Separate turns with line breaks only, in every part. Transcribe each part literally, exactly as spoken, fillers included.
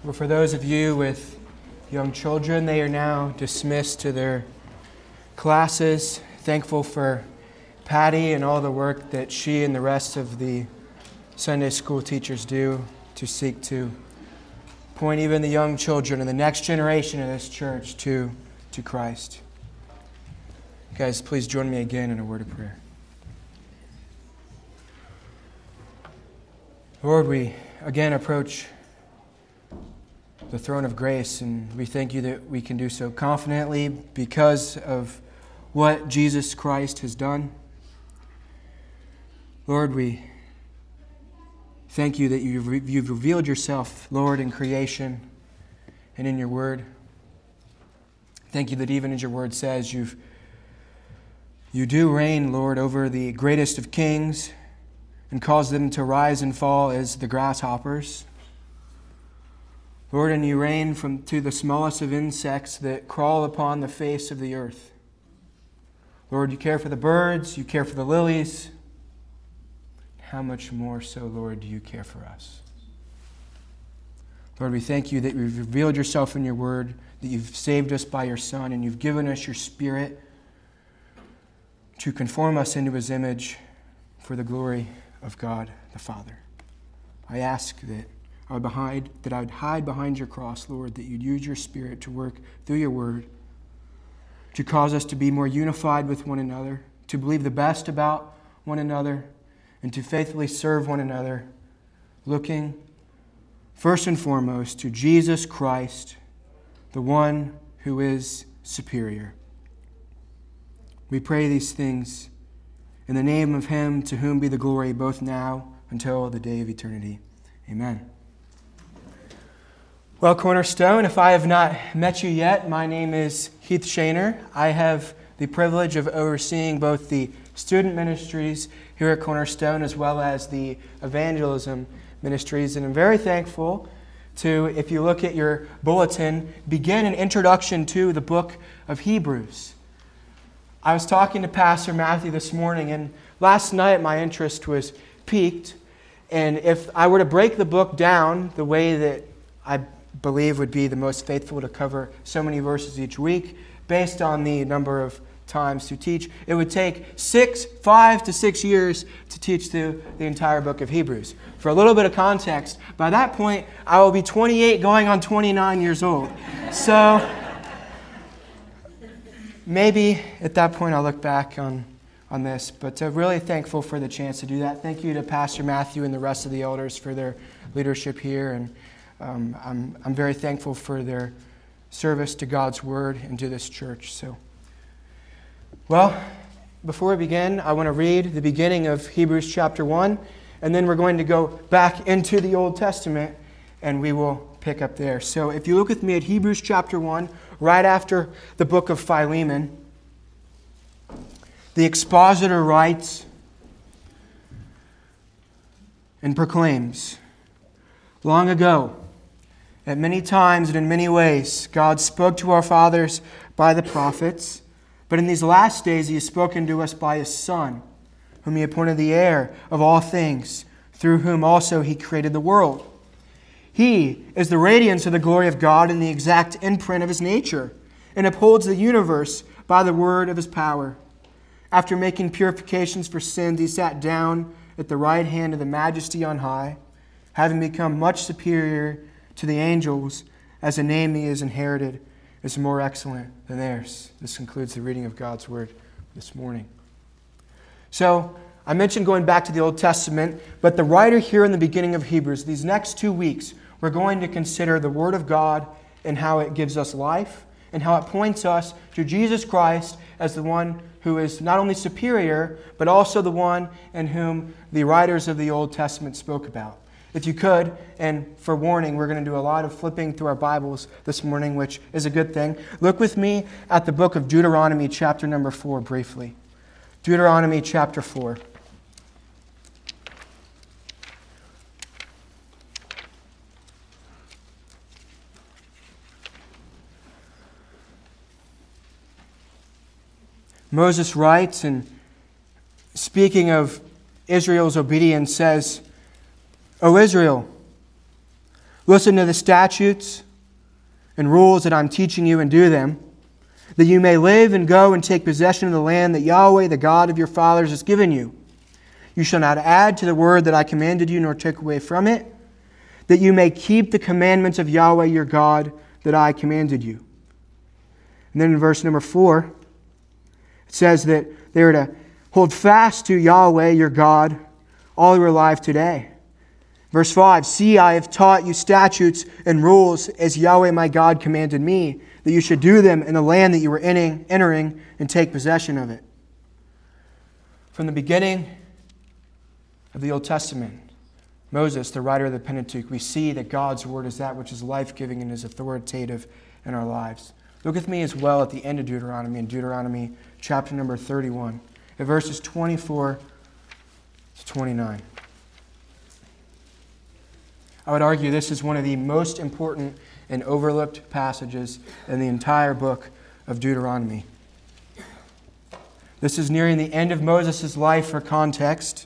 Well, for those of you with young children, they are now dismissed to their classes. Thankful for Patty and all the work that she and the rest of the Sunday school teachers do to seek to point even the young children and the next generation of this church to, to Christ. Guys, please join me again in a word of prayer. Lord, we again approach the throne of grace, and we thank you that we can do so confidently because of what Jesus Christ has done. Lord, we thank you that you've, re- you've revealed yourself, Lord, in creation and in your word. Thank you that even as your word says, you've you do reign, Lord, over the greatest of kings and cause them to rise and fall as the grasshoppers. Lord, and you reign from to the smallest of insects that crawl upon the face of the earth. Lord, you care for the birds, you care for the lilies. How much more so, Lord, do you care for us? Lord, we thank you that you've revealed yourself in your word, that you've saved us by your Son, and you've given us your Spirit to conform us into his image for the glory of God the Father. I ask that I would behind, that I would hide behind your cross, Lord, that you'd use your Spirit to work through your word, to cause us to be more unified with one another, to believe the best about one another, and to faithfully serve one another, looking first and foremost to Jesus Christ, the one who is superior. We pray these things in the name of him to whom be the glory both now until the day of eternity. Amen. Well, Cornerstone, if I have not met you yet, my name is Heath Shaner. I have the privilege of overseeing both the student ministries here at Cornerstone as well as the evangelism ministries. And I'm very thankful to, if you look at your bulletin, begin an introduction to the book of Hebrews. I was talking to Pastor Matthew this morning, and last night my interest was piqued. And if I were to break the book down the way that I believe would be the most faithful to cover so many verses each week, based on the number of times to teach, it would take six, five to six years to teach through the entire book of Hebrews. For a little bit of context, by that point, I will be twenty-eight going on twenty-nine years old. So maybe at that point I'll look back on, on this, but uh, really thankful for the chance to do that. Thank you to Pastor Matthew and the rest of the elders for their leadership here, and um, I'm, I'm very thankful for their service to God's Word and to this church. So, well, before we begin, I want to read the beginning of Hebrews chapter one, and then we're going to go back into the Old Testament, and we will pick up there. So if you look with me at Hebrews chapter one, right after the book of Philemon, the expositor writes and proclaims, "Long ago, at many times and in many ways, God spoke to our fathers by the prophets, but in these last days He has spoken to us by His Son, whom He appointed the heir of all things, through whom also He created the world. He is the radiance of the glory of God and the exact imprint of His nature, and upholds the universe by the word of His power. After making purifications for sins, He sat down at the right hand of the Majesty on high, having become much superior to the angels, as the name He has inherited is more excellent than theirs." This concludes the reading of God's Word this morning. So, I mentioned going back to the Old Testament, but the writer here in the beginning of Hebrews, these next two weeks, we're going to consider the Word of God and how it gives us life and how it points us to Jesus Christ as the one who is not only superior, but also the one in whom the writers of the Old Testament spoke about. If you could, and for warning, we're going to do a lot of flipping through our Bibles this morning, which is a good thing. Look with me at the book of Deuteronomy, chapter number four, briefly. Deuteronomy, chapter four. Moses writes, and speaking of Israel's obedience, says, "O Israel, Listen to the statutes and rules that I'm teaching you and do them, that you may live and go and take possession of the land that Yahweh, the God of your fathers, has given you. You shall not add to the word that I commanded you, nor take away from it, that you may keep the commandments of Yahweh your God that I commanded you. And then in verse number four, it says that they are to hold fast to Yahweh your God all your life today. Verse five, see, I have taught you statutes and rules as Yahweh my God commanded me, that you should do them in the land that you were entering and take possession of it. From the beginning of the Old Testament, Moses, the writer of the Pentateuch, we see that God's word is that which is life-giving and is authoritative in our lives. Look with me as well at the end of Deuteronomy, in Deuteronomy chapter number thirty-one, at verses twenty-four to twenty-nine. I would argue this is one of the most important and overlooked passages in the entire book of Deuteronomy. This is nearing the end of Moses' life for context.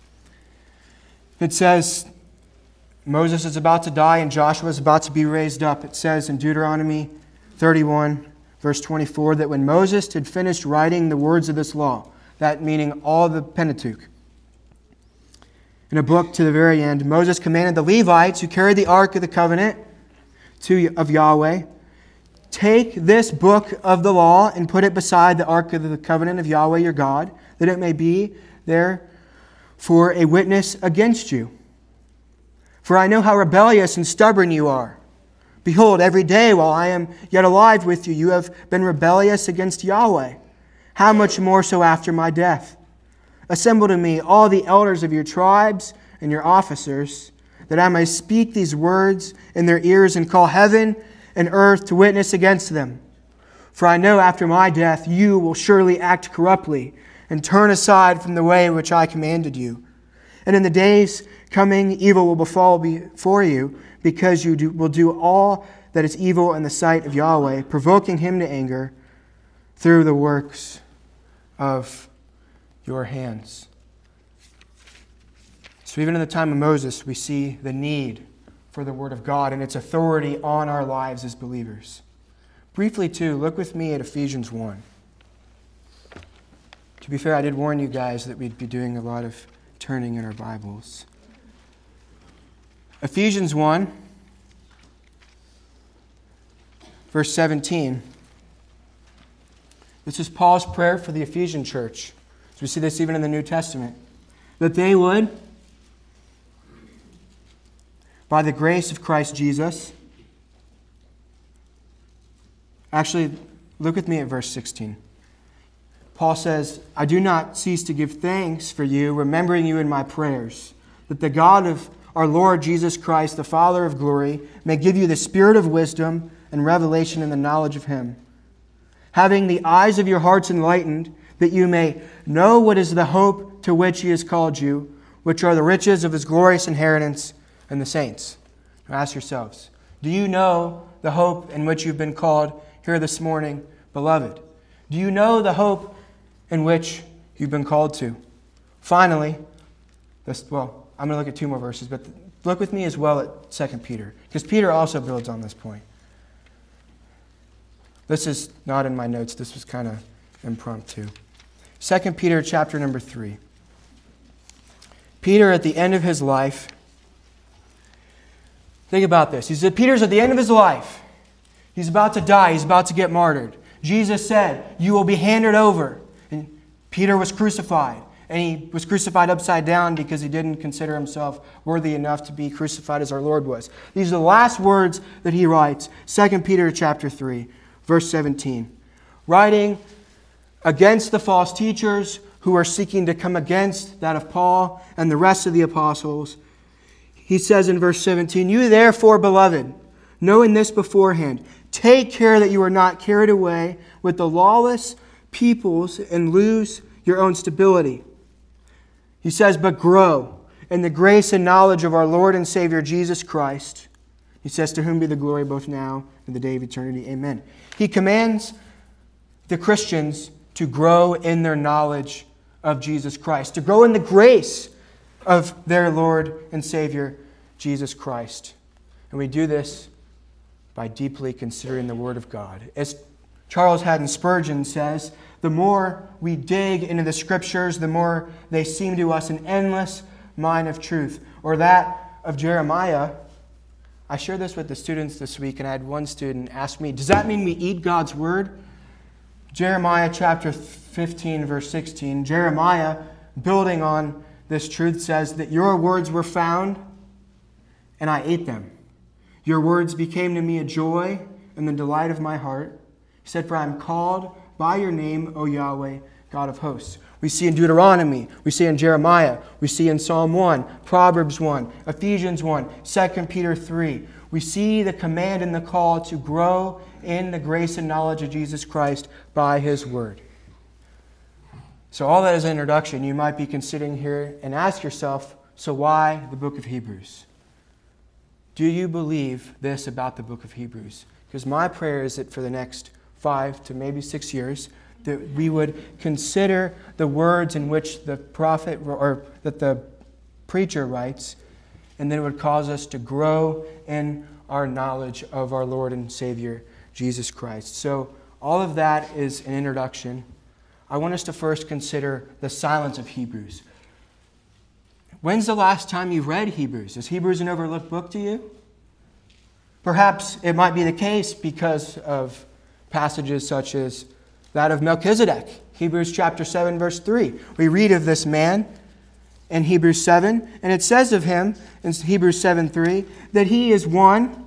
It says Moses is about to die and Joshua is about to be raised up. It says in Deuteronomy thirty-one, verse twenty-four, that when Moses had finished writing the words of this law, that meaning all the Pentateuch, in a book to the very end, Moses commanded the Levites who carried the Ark of the Covenant to, of Yahweh, take this book of the law and put it beside the Ark of the Covenant of Yahweh your God, that it may be there for a witness against you. For I know how rebellious and stubborn you are. Behold, every day while I am yet alive with you, you have been rebellious against Yahweh. How much more so after my death? Assemble to me all the elders of your tribes and your officers, that I may speak these words in their ears and call heaven and earth to witness against them. For I know after my death you will surely act corruptly and turn aside from the way which I commanded you. And in the days coming evil will befall before you, because you do, will do all that is evil in the sight of Yahweh, provoking Him to anger through the works of your hands. So even in the time of Moses, we see the need for the Word of God and its authority on our lives as believers. Briefly, too, look with me at Ephesians one. To be fair, I did warn you guys that we'd be doing a lot of turning in our Bibles. Ephesians one, verse seventeen. This is Paul's prayer for the Ephesian church. So we see this even in the New Testament. That they would, by the grace of Christ Jesus, actually, look with me at verse sixteen. Paul says, I do not cease to give thanks for you, remembering you in my prayers, that the God of our Lord Jesus Christ, the Father of glory, may give you the spirit of wisdom and revelation in the knowledge of Him, having the eyes of your hearts enlightened, that you may know what is the hope to which He has called you, which are the riches of His glorious inheritance in the saints. Now ask yourselves, do you know the hope in which you've been called here this morning, beloved? Do you know the hope in which you've been called to? Finally, this, well, I'm going to look at two more verses, but look with me as well at Second Peter, because Peter also builds on this point. This is not in my notes. This was kind of impromptu. Second Peter chapter number three. Peter at the end of his life, think about this. He said, Peter's at the end of his life. He's about to die. He's about to get martyred. Jesus said, you will be handed over. And Peter was crucified. And he was crucified upside down because he didn't consider himself worthy enough to be crucified as our Lord was. These are the last words that he writes. Second Peter chapter three, verse seventeen. Writing against the false teachers who are seeking to come against that of Paul and the rest of the apostles. He says in verse seventeen, you therefore, beloved, knowing this beforehand, take care that you are not carried away with the lawless peoples and lose your own stability. He says, but grow in the grace and knowledge of our Lord and Savior Jesus Christ. He says, to whom be the glory both now and the day of eternity. Amen. He commands the Christians to grow in their knowledge of Jesus Christ, to grow in the grace of their Lord and Savior, Jesus Christ. And we do this by deeply considering the Word of God. As Charles Haddon Spurgeon says, the more we dig into the Scriptures, the more they seem to us an endless mine of truth. Or that of Jeremiah. I shared this with the students this week, and I had one student ask me, does that mean we eat God's Word? Jeremiah chapter fifteen, verse sixteen. Jeremiah, building on this truth, says that your words were found, and I ate them. Your words became to me a joy and the delight of my heart. He said, for I am called by your name, O Yahweh, God of hosts. We see in Deuteronomy, we see in Jeremiah, we see in Psalm one, Proverbs one, Ephesians one, Second Peter three. We see the command and the call to grow in the grace and knowledge of Jesus Christ by His Word. So all that is an introduction. You might be considering here and ask yourself, so why the book of Hebrews? Do you believe this about the book of Hebrews? Because my prayer is that for the next five to maybe six years, that we would consider the words in which the prophet or that the preacher writes, and then it would cause us to grow in our knowledge of our Lord and Savior, Jesus Christ. So all of that is an introduction. I want us to first consider the silence of Hebrews. When's the last time you read Hebrews? Is Hebrews an overlooked book to you? Perhaps it might be the case because of passages such as that of Melchizedek. Hebrews chapter seven, verse three. We read of this man in Hebrews seven, and it says of him in Hebrews seven three that he is one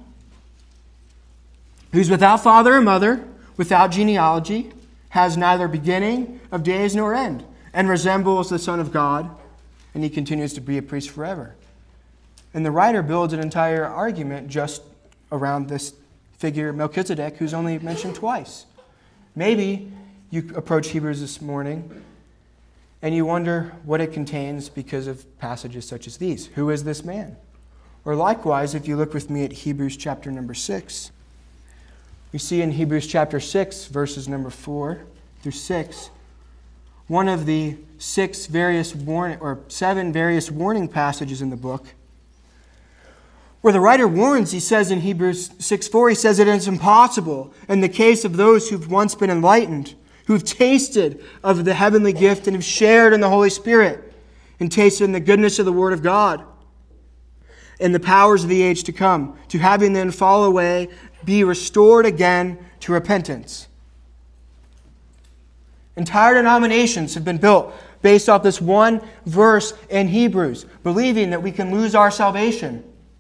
who's without father or mother, without genealogy, has neither beginning of days nor end, and resembles the Son of God, and he continues to be a priest forever. And the writer builds an entire argument just around this figure, Melchizedek, who's only mentioned twice. Maybe you approach Hebrews this morning and you wonder what it contains because of passages such as these. Who is this man? Or likewise, if you look with me at Hebrews chapter number six, we see in Hebrews chapter six, verses number four through six, one of the six various warning or seven various warning passages in the book, where the writer warns. He says in Hebrews six four, he says it is impossible in the case of those who've once been enlightened, who've tasted of the heavenly gift and have shared in the Holy Spirit and tasted in the goodness of the Word of God and the powers of the age to come, to having then fall away, be restored again to repentance. Entire denominations have been built based off this one verse in Hebrews, believing that we can lose our salvation.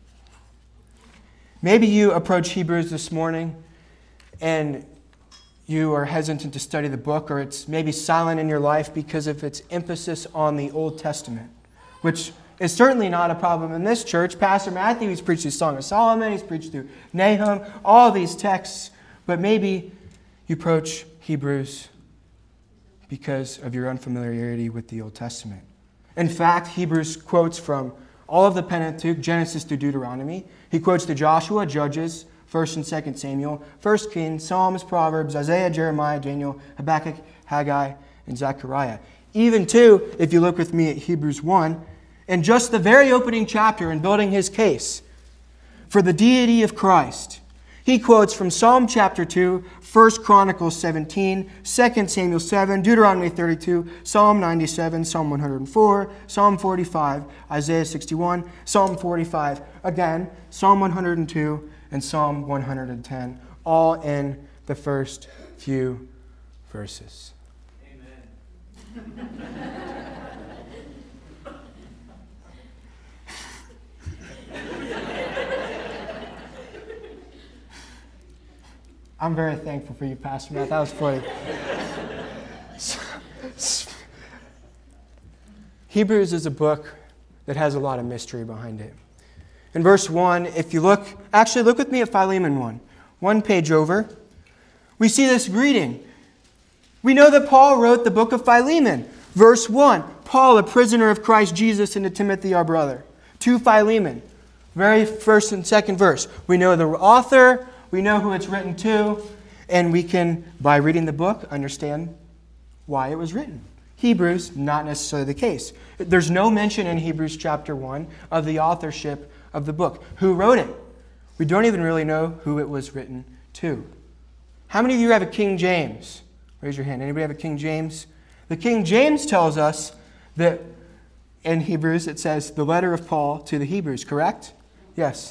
Maybe you approach Hebrews this morning and you are hesitant to study the book, or it's maybe silent in your life because of its emphasis on the Old Testament, which is certainly not a problem in this church. Pastor Matthew, he's preached through Song of Solomon, he's preached through Nahum, all these texts, but maybe you approach Hebrews because of your unfamiliarity with the Old Testament. In fact, Hebrews quotes from all of the Pentateuch, Genesis through Deuteronomy. He quotes to Joshua, Judges, First and Second Samuel, First Kings, Psalms, Proverbs, Isaiah, Jeremiah, Daniel, Habakkuk, Haggai, and Zechariah. Even too, if you look with me at Hebrews one, in just the very opening chapter in building his case for the deity of Christ, he quotes from Psalm chapter two, First Chronicles seventeen, Second Samuel seven, Deuteronomy thirty-two, Psalm ninety-seven, Psalm one hundred four, Psalm forty-five, Isaiah sixty-one, Psalm forty-five, again, Psalm one hundred two, and Psalm one hundred ten, all in the first few verses. Amen. I'm very thankful for you, Pastor Matt. That was funny. Hebrews is a book that has a lot of mystery behind it. In verse one, if you look, actually look with me at Philemon one, one page over, we see this greeting. We know that Paul wrote the book of Philemon. Verse one, Paul, a prisoner of Christ Jesus, and to Timothy, our brother. To Philemon, very first and second verse. We know the author, we know who it's written to, and we can, by reading the book, understand why it was written. Hebrews, not necessarily the case. There's no mention in Hebrews chapter one of the authorship of the book. Who wrote it? We don't even really know who it was written to. How many of you have a King James? Raise your hand. Anybody have a King James? The King James tells us that in Hebrews it says the letter of Paul to the Hebrews, correct? Yes.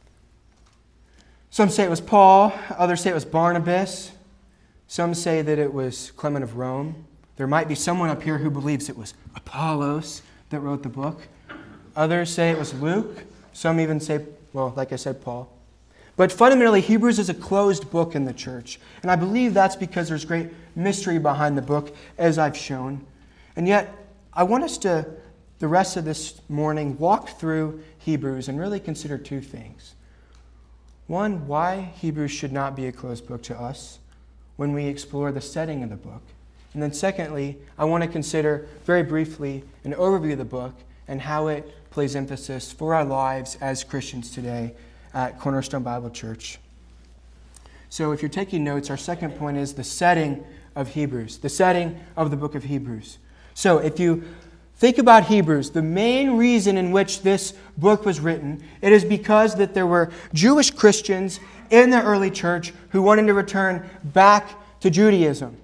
Some say it was Paul, others say it was Barnabas. Some say that it was Clement of Rome. There might be someone up here who believes it was Apollos that wrote the book. Others say it was Luke. Some even say, well, like I said, Paul. But fundamentally, Hebrews is a closed book in the church. And I believe that's because there's great mystery behind the book, as I've shown. And yet, I want us to, the rest of this morning, walk through Hebrews and really consider two things. One, why Hebrews should not be a closed book to us when we explore the setting of the book. And then secondly, I want to consider very briefly an overview of the book and how it plays emphasis for our lives as Christians today at Cornerstone Bible Church. So if you're taking notes, our second point is the setting of Hebrews, the setting of the book of Hebrews. So if you think about Hebrews, the main reason in which this book was written, it is because that there were Jewish Christians in the early church who wanted to return back to Judaism.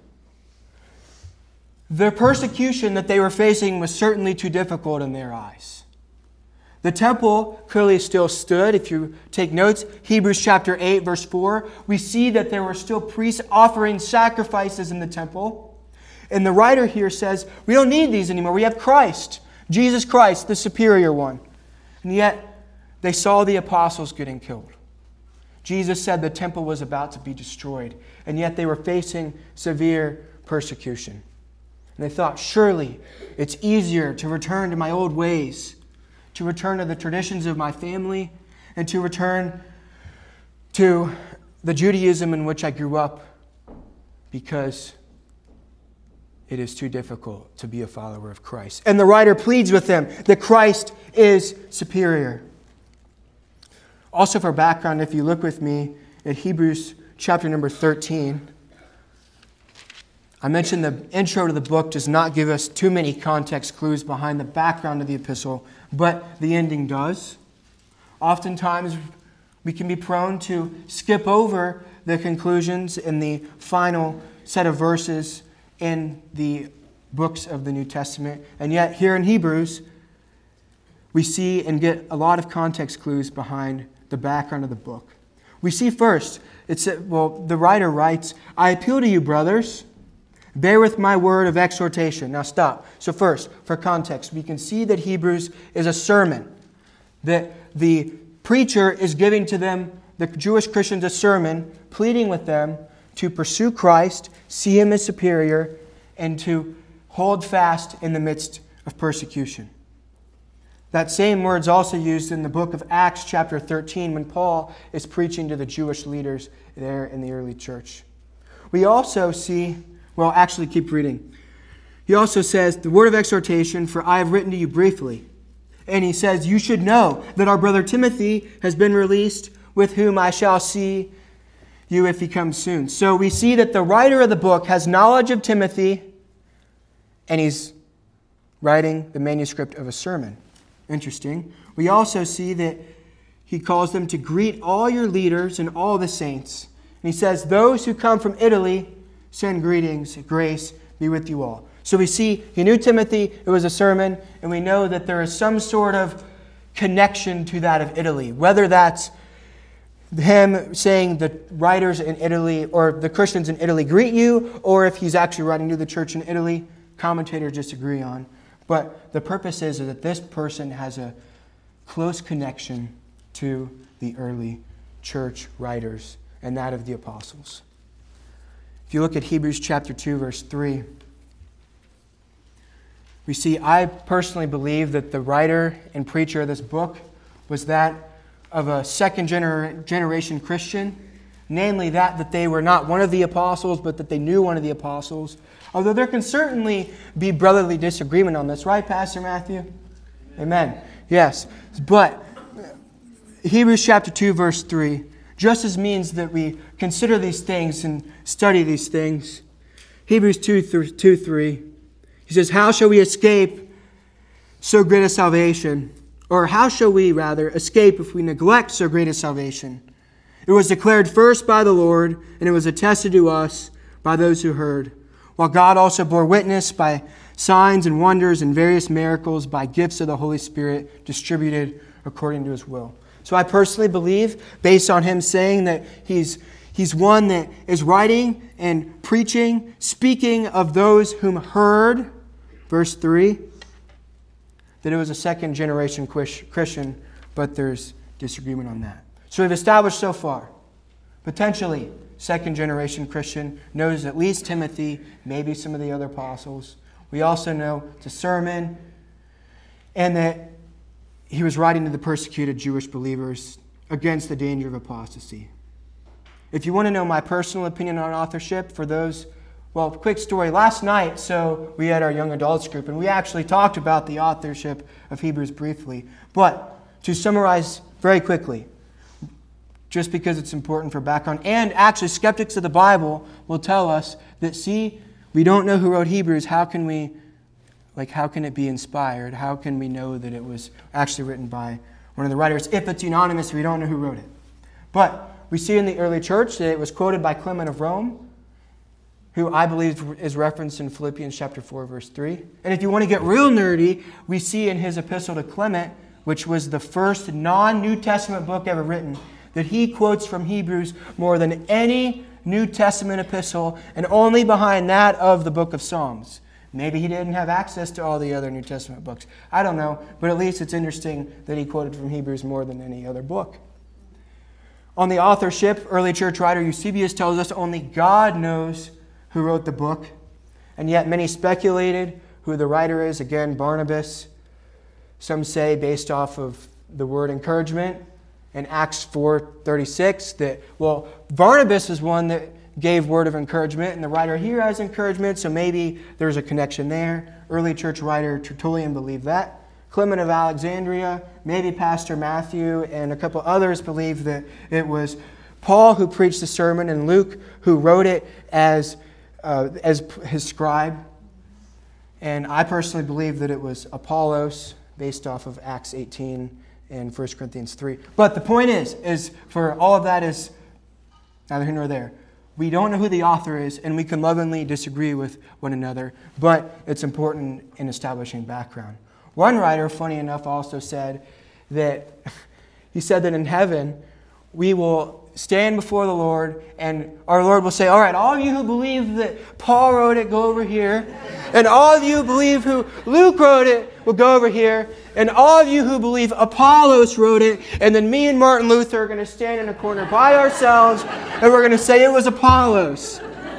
The persecution that they were facing was certainly too difficult in their eyes. The temple clearly still stood. If you take notes, Hebrews chapter eight, verse four, we see that there were still priests offering sacrifices in the temple. And the writer here says, we don't need these anymore. We have Christ, Jesus Christ, the superior one. And yet, they saw the apostles getting killed. Jesus said the temple was about to be destroyed. And yet they were facing severe persecution. And they thought, surely it's easier to return to my old ways, to return to the traditions of my family, and to return to the Judaism in which I grew up, because it is too difficult to be a follower of Christ. And the writer pleads with them that Christ is superior. Also for background, if you look with me at Hebrews chapter number thirteen, I mentioned the intro to the book does not give us too many context clues behind the background of the epistle, but the ending does. Oftentimes, we can be prone to skip over the conclusions in the final set of verses in the books of the New Testament. And yet, here in Hebrews, we see and get a lot of context clues behind the background of the book. We see first, it's well, the writer writes, I appeal to you, brothers, bear with my word of exhortation. Now stop. So first, for context, we can see that Hebrews is a sermon. That the preacher is giving to them, the Jewish Christians, a sermon, pleading with them to pursue Christ, see Him as superior, and to hold fast in the midst of persecution. That same word's also used in the book of Acts chapter thirteen when Paul is preaching to the Jewish leaders there in the early church. We also see Well, actually, keep reading. He also says, the word of exhortation, for I have written to you briefly. And he says, you should know that our brother Timothy has been released, with whom I shall see you if he comes soon. So we see that the writer of the book has knowledge of Timothy, and he's writing the manuscript of a sermon. Interesting. We also see that he calls them to greet all your leaders and all the saints. And he says, those who come from Italy send greetings, grace be with you all. So we see he knew Timothy, it was a sermon, and we know that there is some sort of connection to that of Italy. Whether that's him saying the writers in Italy or the Christians in Italy greet you, or if he's actually writing to the church in Italy, commentators disagree on. But the purpose is that this person has a close connection to the early church writers and that of the apostles. If you look at Hebrews chapter two, verse three, we see, I personally believe that the writer and preacher of this book was that of a second gener- generation Christian, namely that that they were not one of the apostles, but that they knew one of the apostles. Although there can certainly be brotherly disagreement on this, right, Pastor Matthew? Amen. Yes. But Hebrews chapter two, verse three, just as means that we consider these things and study these things. Hebrews two, three. He says, how shall we escape so great a salvation? Or how shall we, rather, escape if we neglect so great a salvation? It was declared first by the Lord, and it was attested to us by those who heard. While God also bore witness by signs and wonders and various miracles by gifts of the Holy Spirit distributed according to his will. So I personally believe, based on him saying that he's, he's one that is writing and preaching, speaking of those whom heard, verse three, that it was a second generation Christian, but there's disagreement on that. So we've established so far, potentially second generation Christian, knows at least Timothy, maybe some of the other apostles. We also know it's a sermon, and that he was writing to the persecuted Jewish believers against the danger of apostasy. If you want to know my personal opinion on authorship, for those, well, quick story. Last night, so we had our young adults group, and we actually talked about the authorship of Hebrews briefly. But to summarize very quickly, just because it's important for background, and actually skeptics of the Bible will tell us that, see, we don't know who wrote Hebrews. How can we, like, how can it be inspired? How can we know that it was actually written by one of the writers? If it's anonymous, we don't know who wrote it. But we see in the early church that it was quoted by Clement of Rome, who I believe is referenced in Philippians chapter four, verse three. And if you want to get real nerdy, we see in his epistle to Clement, which was the first non-New Testament book ever written, that he quotes from Hebrews more than any New Testament epistle, and only behind that of the book of Psalms. Maybe he didn't have access to all the other New Testament books. I don't know, but at least it's interesting that he quoted from Hebrews more than any other book. On the authorship, early church writer Eusebius tells us only God knows who wrote the book, and yet many speculated who the writer is. Again, Barnabas. Some say, based off of the word encouragement in Acts four thirty-six, that, well, Barnabas is one that gave word of encouragement, and the writer here has encouragement, so maybe there's a connection there. Early church writer Tertullian believed that. Clement of Alexandria, maybe Pastor Matthew, and a couple others believe that it was Paul who preached the sermon, and Luke who wrote it as, uh, as his scribe. And I personally believe that it was Apollos, based off of Acts eighteen and First Corinthians three. But the point is, is for all of that is neither here nor there. We don't know who the author is, and we can lovingly disagree with one another, but it's important in establishing background. One writer, funny enough, also said that he said that in heaven we will stand before the Lord, and our Lord will say, all right, all of you who believe that Paul wrote it, go over here. And all of you who believe who Luke wrote it will go over here. And all of you who believe Apollos wrote it, and then me and Martin Luther are going to stand in a corner by ourselves, and we're going to say it was Apollos.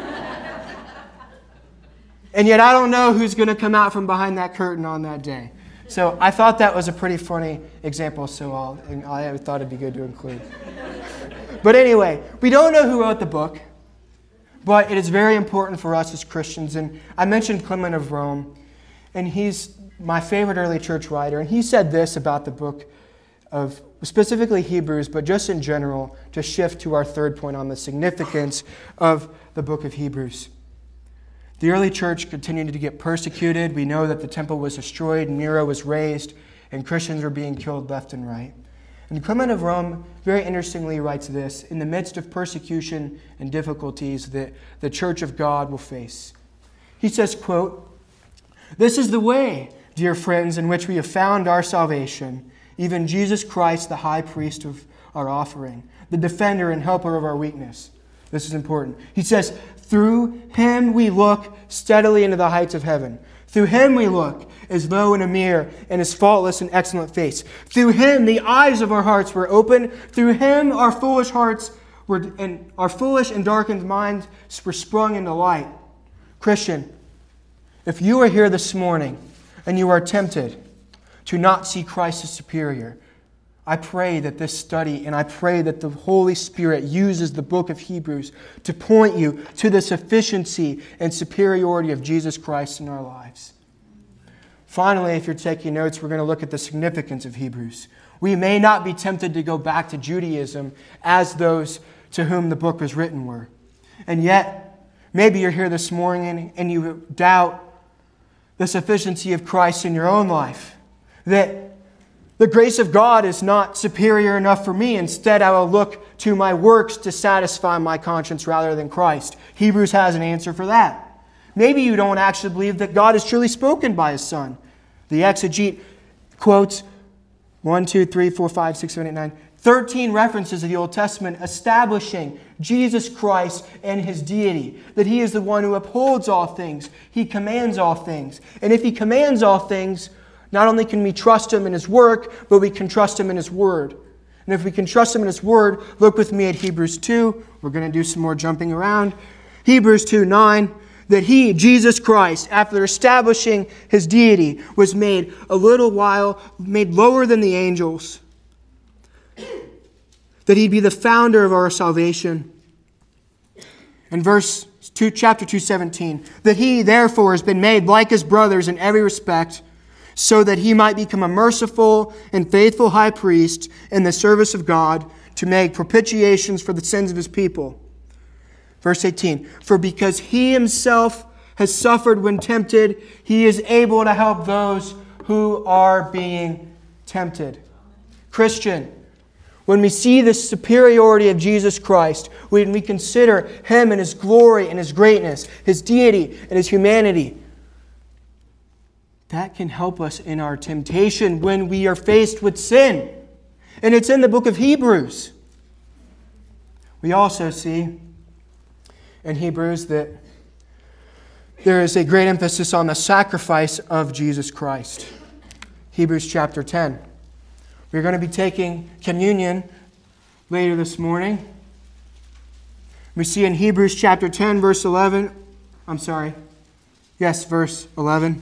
And yet I don't know who's going to come out from behind that curtain on that day. So I thought that was a pretty funny example, so I'll, I thought it'd be good to include. But anyway, we don't know who wrote the book, but it is very important for us as Christians. And I mentioned Clement of Rome, and he's my favorite early church writer, and he said this about the book of specifically Hebrews, but just in general, to shift to our third point on the significance of the book of Hebrews. The early church continued to get persecuted. We know that the temple was destroyed, Nero was raised, and Christians were being killed left and right. And Clement of Rome very interestingly writes this: in the midst of persecution and difficulties that the church of God will face. He says, quote, "This is the way, dear friends, in which we have found our salvation, even Jesus Christ, the high priest of our offering, the defender and helper of our weakness." This is important. He says, "Through him we look steadily into the heights of heaven. Through him we look as though in a mirror in his faultless and excellent face. Through him the eyes of our hearts were opened. Through him our foolish hearts were, and our foolish and darkened minds were sprung into light." Christian, if you are here this morning and you are tempted to not see Christ as superior, I pray that this study, and I pray that the Holy Spirit uses the book of Hebrews to point you to the sufficiency and superiority of Jesus Christ in our lives. Finally, if you're taking notes, we're going to look at the significance of Hebrews. We may not be tempted to go back to Judaism as those to whom the book was written were. And yet, maybe you're here this morning and you doubt the sufficiency of Christ in your own life. That The grace of God is not superior enough for me. Instead, I will look to my works to satisfy my conscience rather than Christ. Hebrews has an answer for that. Maybe you don't actually believe that God has truly spoken by His Son. The exegete quotes one, two, three, four, five, six, seven, eight, nine, thirteen references of the Old Testament establishing Jesus Christ and His deity, that He is the one who upholds all things. He commands all things. And if He commands all things, not only can we trust Him in His work, but we can trust Him in His Word. And if we can trust Him in His Word, look with me at Hebrews two. We're going to do some more jumping around. Hebrews two nine, that He, Jesus Christ, after establishing His deity, was made a little while, made lower than the angels, that He'd be the founder of our salvation. In verse two, chapter two seventeen, that He, therefore, has been made like His brothers in every respect, so that He might become a merciful and faithful high priest in the service of God to make propitiations for the sins of His people. Verse eighteen, for because He Himself has suffered when tempted, He is able to help those who are being tempted. Christian, when we see the superiority of Jesus Christ, when we consider Him and His glory and His greatness, His deity and His humanity, that can help us in our temptation when we are faced with sin. And it's in the book of Hebrews. We also see in Hebrews that there is a great emphasis on the sacrifice of Jesus Christ. Hebrews chapter ten. We're going to be taking communion later this morning. We see in Hebrews chapter ten, verse eleven. I'm sorry. Yes, verse eleven.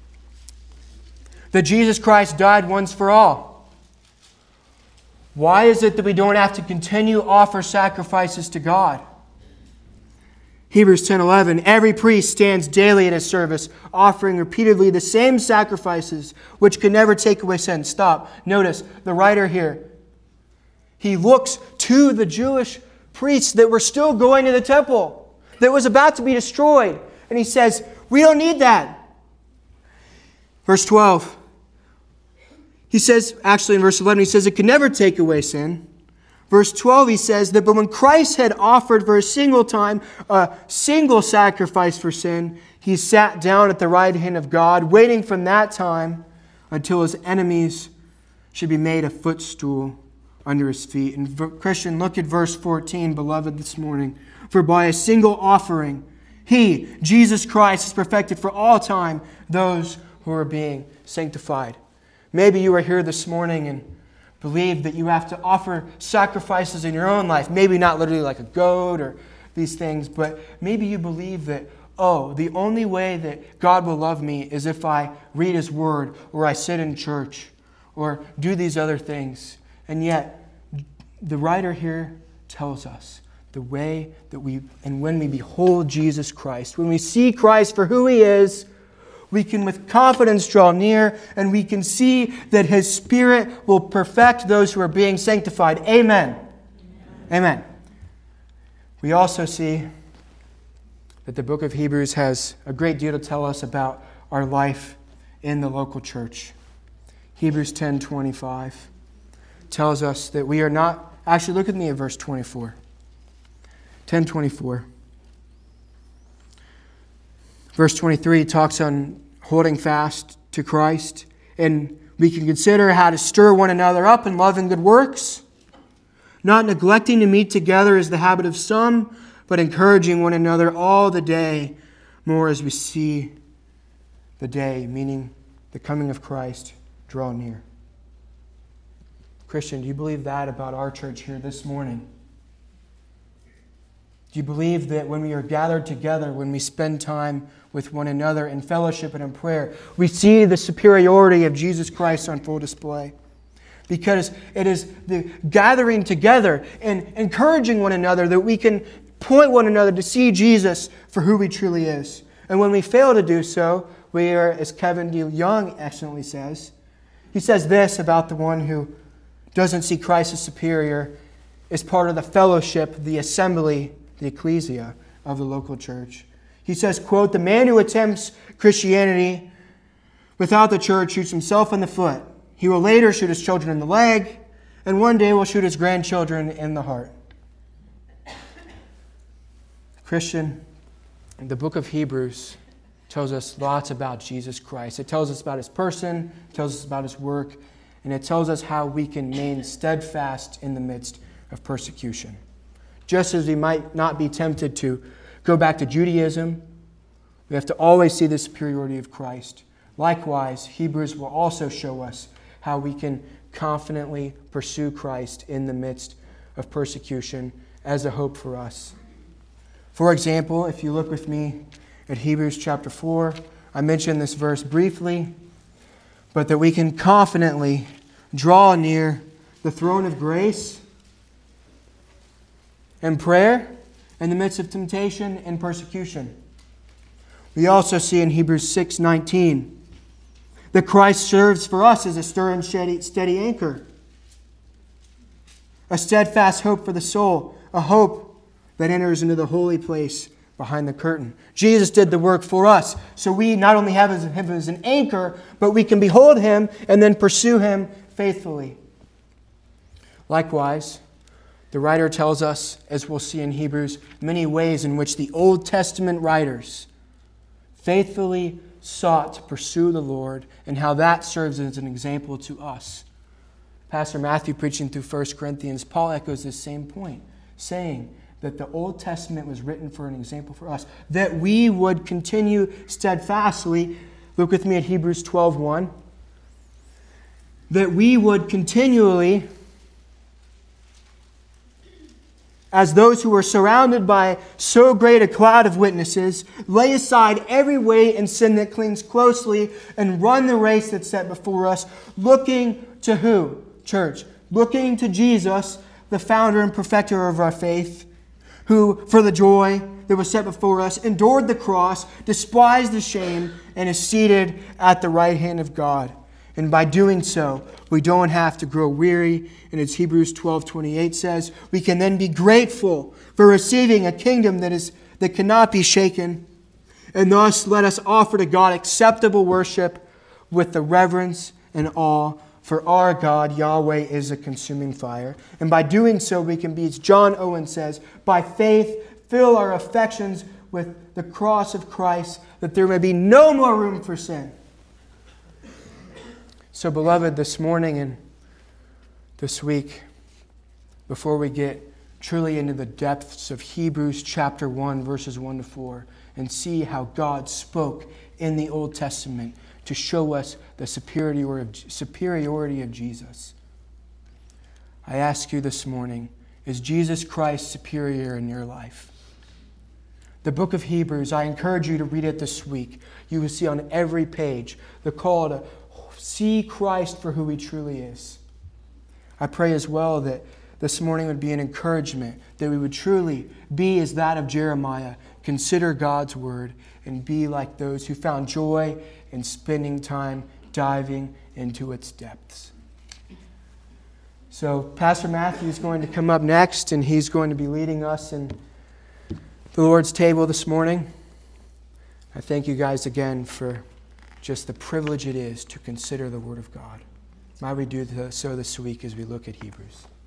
That Jesus Christ died once for all. Why is it that we don't have to continue to offer sacrifices to God? Hebrews ten eleven, every priest stands daily at his service, offering repeatedly the same sacrifices, which can never take away sin. Stop. Notice the writer here. He looks to the Jewish priests that were still going to the temple, that was about to be destroyed. And he says, we don't need that. Verse twelve. He says, actually in verse eleven, he says it can never take away sin. Verse twelve, he says that, but when Christ had offered for a single time a single sacrifice for sin, He sat down at the right hand of God, waiting from that time until His enemies should be made a footstool under His feet. And Christian, look at verse fourteen, beloved, this morning. For by a single offering, He, Jesus Christ, has perfected for all time those who are being sanctified. Maybe you are here this morning and believe that you have to offer sacrifices in your own life. Maybe not literally like a goat or these things, but maybe you believe that, oh, the only way that God will love me is if I read His Word or I sit in church or do these other things. And yet, the writer here tells us the way that we, and when we behold Jesus Christ, when we see Christ for who He is, we can with confidence draw near, and we can see that His Spirit will perfect those who are being sanctified. Amen. Amen. Amen. We also see that the book of Hebrews has a great deal to tell us about our life in the local church. Hebrews ten twenty-five tells us that we are not... Actually, look at me at verse twenty-four. ten twenty-four. Verse twenty-three talks on holding fast to Christ. And we can consider how to stir one another up in love and good works, not neglecting to meet together as the habit of some, but encouraging one another all the day, more as we see the day, meaning the coming of Christ, draw near. Christian, do you believe that about our church here this morning? Do you believe that when we are gathered together, when we spend time with one another in fellowship and in prayer, we see the superiority of Jesus Christ on full display? Because it is the gathering together and encouraging one another that we can point one another to see Jesus for who He truly is. And when we fail to do so, we are, as Kevin D. Young excellently says, he says this about the one who doesn't see Christ as superior, is part of the fellowship, the assembly, the ecclesia of the local church. He says, quote, the man who attempts Christianity without the church shoots himself in the foot. He will later shoot his children in the leg, and one day will shoot his grandchildren in the heart. Christian, the book of Hebrews tells us lots about Jesus Christ. It tells us about his person, it tells us about his work, and it tells us how we can remain steadfast in the midst of persecution. Just as we might not be tempted to go back to Judaism, we have to always see the superiority of Christ. Likewise, Hebrews will also show us how we can confidently pursue Christ in the midst of persecution as a hope for us. For example, if you look with me at Hebrews chapter four, I mentioned this verse briefly, but that we can confidently draw near the throne of grace and prayer in the midst of temptation and persecution. We also see in Hebrews six nineteen that Christ serves for us as a stir and steady, steady anchor, a steadfast hope for the soul, a hope that enters into the holy place behind the curtain. Jesus did the work for us, so we not only have him as an anchor, but we can behold him and then pursue him faithfully. Likewise, the writer tells us, as we'll see in Hebrews, many ways in which the Old Testament writers faithfully sought to pursue the Lord and how that serves as an example to us. Pastor Matthew preaching through First Corinthians, Paul echoes this same point, saying that the Old Testament was written for an example for us, that we would continue steadfastly. Look with me at Hebrews twelve one. That we would continually, as those who are surrounded by so great a cloud of witnesses, lay aside every weight and sin that clings closely and run the race that's set before us, looking to who? Church. Looking to Jesus, the founder and perfecter of our faith, who, for the joy that was set before us, endured the cross, despised the shame, and is seated at the right hand of God. And by doing so, we don't have to grow weary. And as Hebrews twelve twenty-eight says, we can then be grateful for receiving a kingdom that is that cannot be shaken. And thus let us offer to God acceptable worship with the reverence and awe. For our God, Yahweh, is a consuming fire. And by doing so, we can be, as John Owen says, by faith, fill our affections with the cross of Christ, that there may be no more room for sin. So, beloved, this morning and this week, before we get truly into the depths of Hebrews chapter one, verses one to four, and see how God spoke in the Old Testament to show us the superiority of, superiority of Jesus, I ask you this morning, is Jesus Christ superior in your life? The book of Hebrews, I encourage you to read it this week. You will see on every page the call to see Christ for who He truly is. I pray as well that this morning would be an encouragement, that we would truly be as that of Jeremiah, consider God's word, and be like those who found joy in spending time diving into its depths. So Pastor Matthew is going to come up next, and he's going to be leading us in the Lord's table this morning. I thank you guys again for just the privilege it is to consider the Word of God. Might we do so this week as we look at Hebrews.